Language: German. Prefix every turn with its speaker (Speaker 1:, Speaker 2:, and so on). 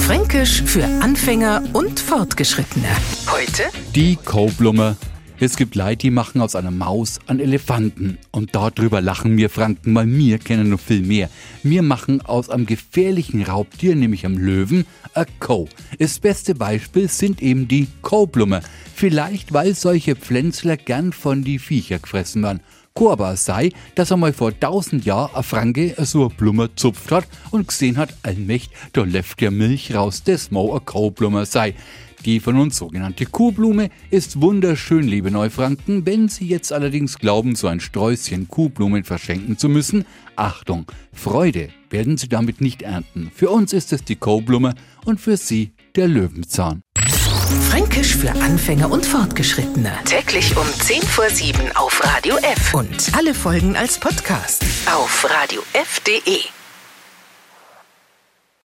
Speaker 1: Fränkisch für Anfänger und Fortgeschrittene. Heute
Speaker 2: die Kaublumme. Es gibt Leute, die machen aus einer Maus einen Elefanten. Und darüber lachen wir Franken, weil wir kennen noch viel mehr. Wir machen aus einem gefährlichen Raubtier, nämlich einem Löwen, eine Kau. Das beste Beispiel sind eben die Kaublumme. Vielleicht, weil solche Pflänzler gern von die Viecher gefressen werden. Aber sei, dass einmal vor 1000 Jahren ein Franke so eine Blume zupft hat und gesehen hat, allmächt, da läuft ja Milch raus, das mau eine Kaublume sei. Die von uns sogenannte Kuhblume ist wunderschön, liebe Neufranken. Wenn Sie jetzt allerdings glauben, so ein Sträußchen Kuhblumen verschenken zu müssen, Achtung, Freude werden Sie damit nicht ernten. Für uns ist es die Kaublume und für Sie der Löwenzahn.
Speaker 1: Fränkisch für Anfänger und Fortgeschrittene. Täglich um 6:50 auf Radio F. Und alle Folgen als Podcast auf radiof.de.